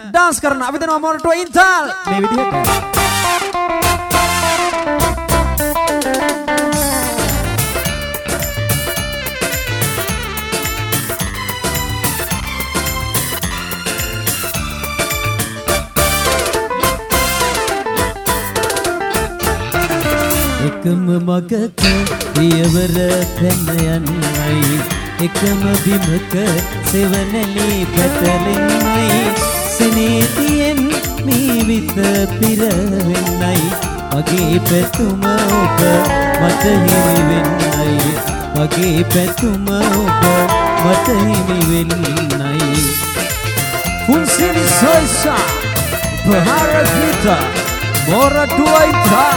dance කරන අපි දෙනවා මොනටෝ ඉන්ටල් මේ විදිහට එකම මගක පියවර පැන යන්නයි එකම බිමක සෙවණලි පැටලෙන්නයි සෙනෙතියෙන් මේ විත පිරවෙන්නයි මගේ පැතුම ඔබ මට හිමි වෙන්නයි මගේ පැතුම ඔබ මට හිමි වෙන්නයි Funsini Soisa Bahara Gita Mora Duaita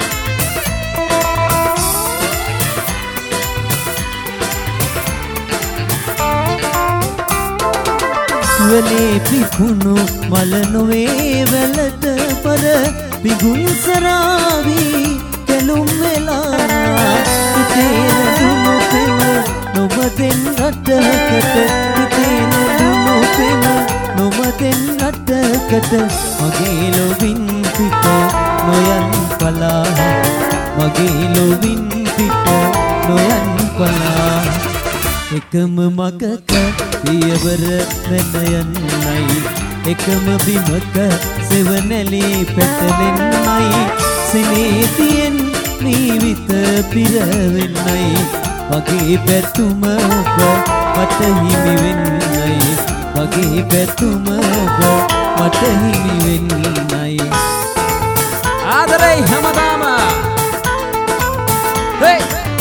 වලේ පිපුණු මල නොවේ වැලට පර පිගුන් සරාවී කැලුම් වෙලා ඉතේන දුනු පෙම නොබදෙන් රටකට ඉතේන දුනු පෙම නොබදෙන් රටකට මගේ ලොවින් පිට නොයන් පලා මගේ ලොවින් පිට නොයන් පලා එකම මගක පියවර පැන යන්නයි එකම බිමක සෙවණලි පැටලෙන්නයි සෙනෙතියෙන් මේ විත පිරවෙන්නයි මගේ පැතුම ඔබ මට හිමි වෙන්නයි මගේ පැතුම ඔබ මට හිමි වෙන්නයි ආදරේ හැමදාම hey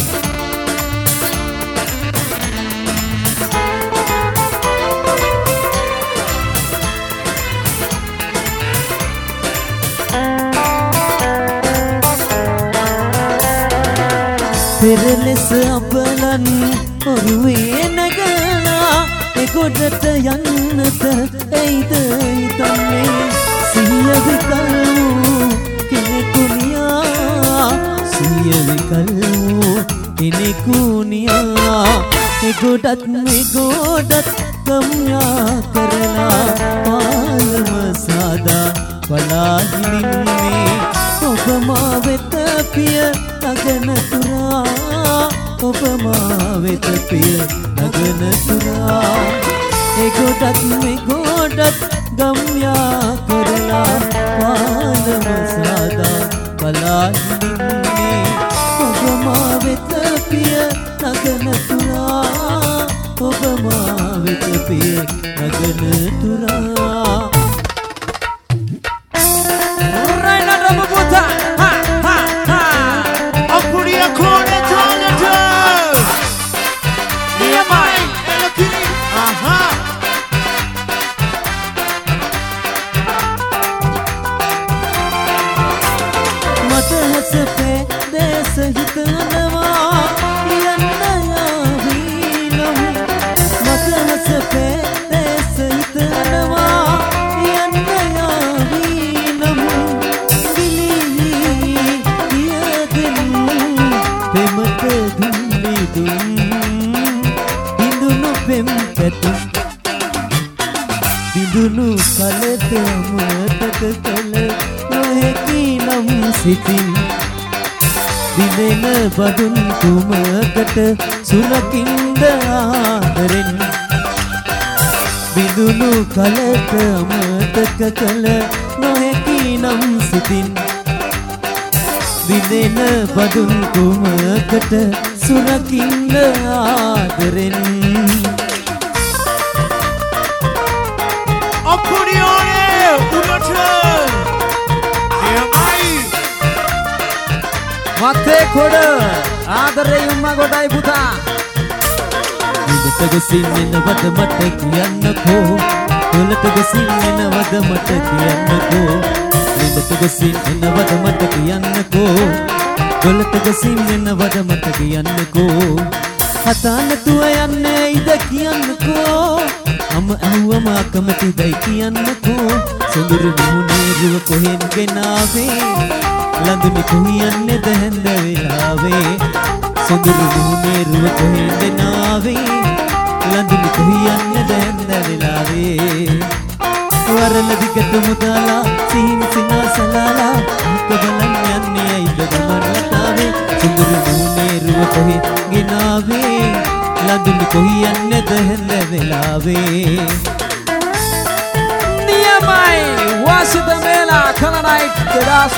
පෙරලෙස අපලන් ඔරුවේ නැගලා එගොඩට යන්නට ඇයිද හිතන්නේ සිය විකල් වූ කෙනෙකු නියා සිය විකල් වූ කෙනෙකු නියා එගොඩත් මෙගොඩත් ගම්යා කරලා පාලම සාදා බලාහිනින්නේ ඔබ මා වෙත පිය නගන තුරා ඔබ මා වෙත පිය නගන තුරා එගොඩත් මෙගොඩත් ගම්යා කරලා පාලම සාදා බලාහිනින්නේ ඔබ මා වෙත පිය නගන තුරා ඔබ මා වෙත පිය නගන තුරා විදුණු කලට මතක කළ නොහැකි නම් සිතින් දිවෙන බඳුන් කුමකට සුලකින්ද ආදරෙන් විදුණු කලට මතක කළ නොහැකි නම් සිතින් දිවෙන බඳුන් කුමකට සුලකින්ද ආදරෙන් මතේ කොඩ ආදරේ උම්මා ගොඩයි පුතා විදට ගසින් එනවද මට කියන්නකෝ කොලට ගසින් එනවද මට කියන්නකෝ විදට ගසින් එනවද මට කියන්නකෝ කොලට ගසින් එනවද මට කියන්නකෝ හතානතුව යන්නේ ඉද කියන්නකෝ අම ඇහුවම අකමැතිදයි කියන්නකෝ සොඳුරු මුහුණේ රුව කොහෙන් ගෙනාවේ ලඳුනි කොහියන්නේද හැන්ද වෙලාවේ සොඳුරු මුහුණේ රුව කොහෙන් ගෙනාවේ ලඳුනි කොහියන්නේද හැන්ද වෙලාවේ වරල දිගට මුදාලා සිහින් සිනාසලාලා හිත බලන් යන්නේ ඇයිද ගමනතාවේ සුඳුරු මූණේ රුව කොහෙ ගෙනාවේ ලඳුනි කොහි යන්නේද හැඳ වෙලාවේ නියමයි වාසිත මේලා කලනයි දෙදස්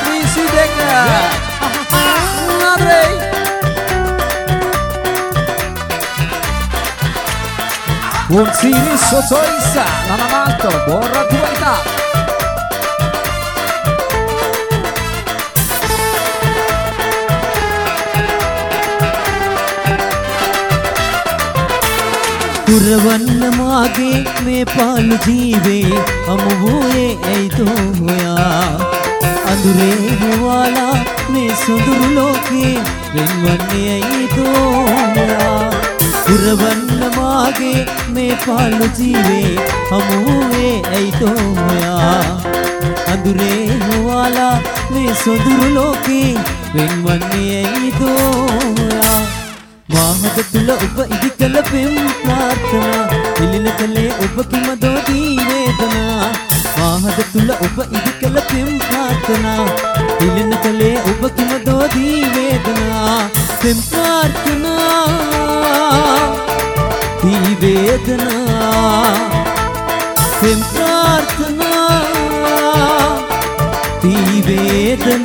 22 ආදරේ Un sini sosoisa nanamato borra tuaita පුරවන්න මාගේ මේ පාළු ජීවේ අමුවුවේ ඇයිදෝ හොයා අඳුරේ හොවාලා මේ සොඳුරු ලෝකේ වෙන්වන්නේ ඇයිදෝ හොයා පුරවන්න මාගේ මේ පාළු ජීවේ අමුවුවේ ඇයිදෝ හොයා අඳුරේ හොවාලා මේ සොඳුරු ලෝකේ වෙන්වන්නේ ඇයිදෝ හොයා මාහද තුල ඔබ ඉදි කළ පෙම් ප්‍රාර්ථනා පිළිල කලේ ඔබ කිමදෝ දී වේදනා මාහද තුල ඔබ ඉදි කළ පෙම් ප්‍රාර්ථනා පිළිල කලේ ඔබ කිමදෝ දී වේදනා පෙම් ප්‍රාර්ථනා දී වේදනා පෙම් ප්‍රාර්ථනා දී වේදනා